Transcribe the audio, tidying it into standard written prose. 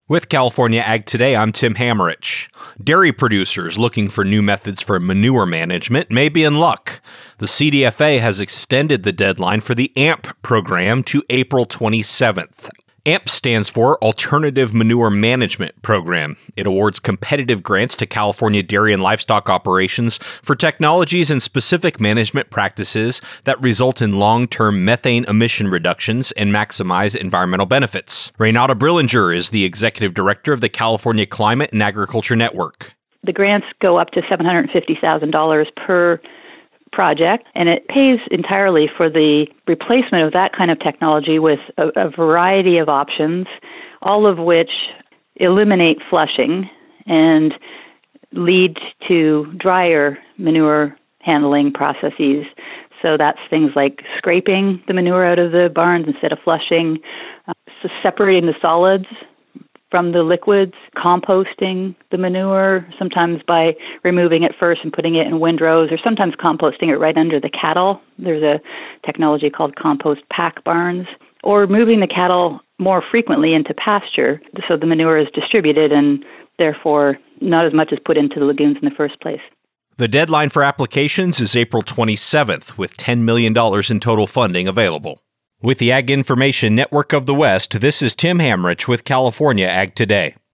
With California Ag Today, I'm Tim Hammerich. Dairy producers looking for new methods for manure management may be in luck. The CDFA has extended the deadline for the AMP program to April 27th. AMP stands for Alternative Manure Management Program. It awards competitive grants to California dairy and livestock operations for technologies and specific management practices that result in long-term methane emission reductions and maximize environmental benefits. Renata Brillinger is the executive director of the California Climate and Agriculture Network. The grants go up to $750,000 per project, and it pays entirely for the replacement of that kind of technology with a variety of options, all of which eliminate flushing and lead to drier manure handling processes. So that's things like scraping the manure out of the barns instead of flushing, separating the solids from the liquids, composting the manure, sometimes by removing it first and putting it in windrows, or sometimes composting it right under the cattle. There's a technology called compost pack barns, or moving the cattle more frequently into pasture so the manure is distributed and therefore not as much is put into the lagoons in the first place. The deadline for applications is April 27th, with $10 million in total funding available. With the Ag Information Network of the West, this is Tim Hammerich with California Ag Today.